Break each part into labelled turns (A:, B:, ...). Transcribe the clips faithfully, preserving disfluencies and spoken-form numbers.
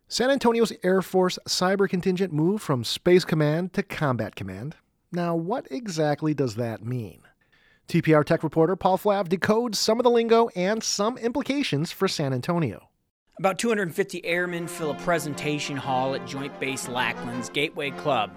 A: San Antonio's Air Force Cyber Contingent moved from Space Command to Combat Command. Now, what exactly does that mean? T P R Tech reporter Paul Flav decodes some of the lingo and some implications for San Antonio.
B: About two hundred fifty airmen fill a presentation hall at Joint Base Lackland's Gateway Club.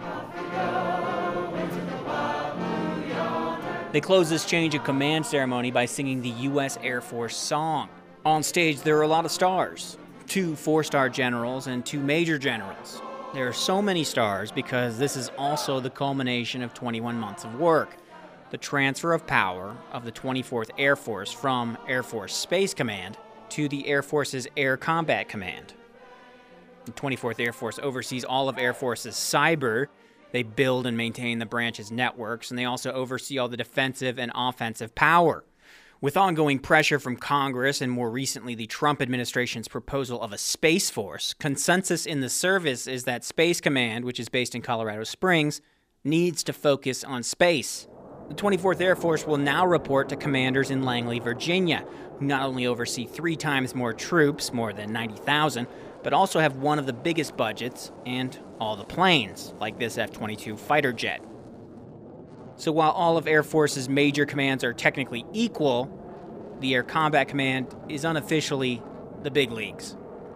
B: They close this change of command ceremony by singing the U S Air Force song. On stage, there are a lot of stars. Two four-star generals and two major generals. There are so many stars because this is also the culmination of twenty-one months of work. The transfer of power of the twenty-fourth Air Force from Air Force Space Command to the Air Force's Air Combat Command. The twenty-fourth Air Force oversees all of Air Force's cyber. They build and maintain the branch's networks, and they also oversee all the defensive and offensive power. With ongoing pressure from Congress and more recently the Trump administration's proposal of a Space Force, consensus in the service is that Space Command, which is based in Colorado Springs, needs to focus on space. The twenty-fourth Air Force will now report to commanders in Langley, Virginia, who not only oversee three times more troops, more than ninety thousand, but also have one of the biggest budgets and all the planes, like this F twenty-two fighter jet. So while all of Air Force's major commands are technically equal, the Air Combat Command is unofficially the big leagues.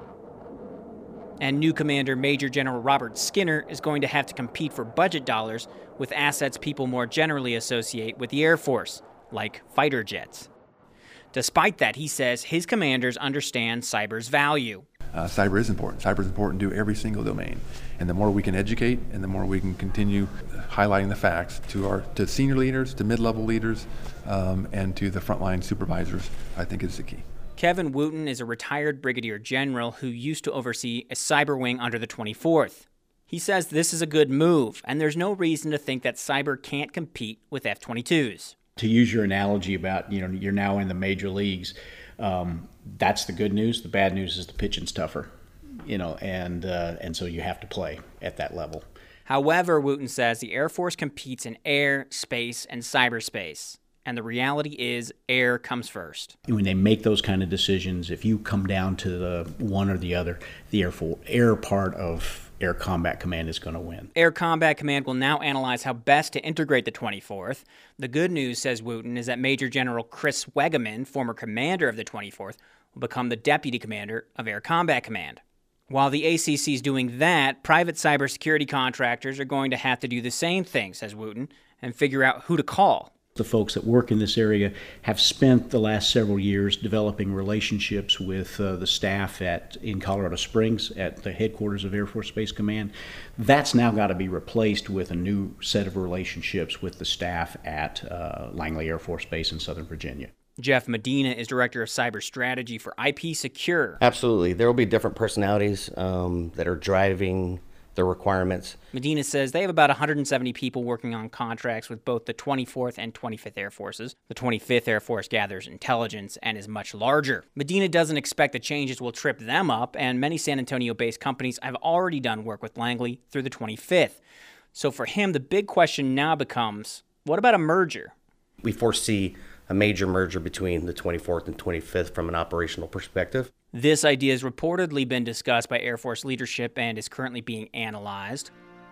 B: And new commander Major General Robert Skinner is going to have to compete for budget dollars with assets people more generally associate with the Air Force, like fighter jets. Despite that, he says his commanders understand cyber's value.
C: Uh, cyber is important. Cyber is important to every single domain. And the more we can educate and the more we can continue highlighting the facts to our to senior leaders, to mid-level leaders, um, and to the frontline supervisors, I think is the key.
B: Kevin Wooten is a retired brigadier general who used to oversee a cyber wing under the twenty-fourth. He says this is a good move, and there's no reason to think that cyber can't compete with F twenty-twos.
D: To use your analogy about, you know, you're now in the major leagues, um, that's the good news. The bad news is the pitching's tougher, you know, and uh, and so you have to play at that level.
B: However, Wooten says the Air Force competes in air, space, and cyberspace. And the reality is air comes first.
D: When they make those kind of decisions, if you come down to the one or the other, the Air Force, air part of Air Combat Command is going to win.
B: Air Combat Command will now analyze how best to integrate the twenty-fourth. The good news, says Wooten, is that Major General Chris Wegeman, former commander of the twenty-fourth, will become the deputy commander of Air Combat Command. While the A C C is doing that, private cybersecurity contractors are going to have to do the same thing, says Wooten, and figure out who to call.
D: The folks that work in this area have spent the last several years developing relationships with uh, the staff at in Colorado Springs at the headquarters of Air Force Space Command. That's now got to be replaced with a new set of relationships with the staff at uh, Langley Air Force Base in Southern Virginia.
B: Jeff Medina is Director of Cyber Strategy for I P Secure.
E: Absolutely. There will be different personalities um, that are driving the requirements.
B: Medina says they have about one hundred seventy people working on contracts with both the twenty-fourth and twenty-fifth Air Forces. The twenty-fifth Air Force gathers intelligence and is much larger. Medina doesn't expect the changes will trip them up, and many San Antonio-based companies have already done work with Langley through the twenty-fifth. So for him, the big question now becomes, what about a merger?
E: We foresee a major merger between the twenty-fourth and twenty-fifth from an operational perspective.
B: This idea has reportedly been discussed by Air Force leadership and is currently being analyzed.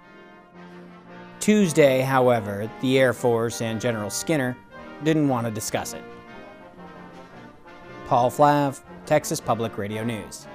B: Tuesday, however, the Air Force and General Skinner didn't want to discuss it. Paul Flav, Texas Public Radio News.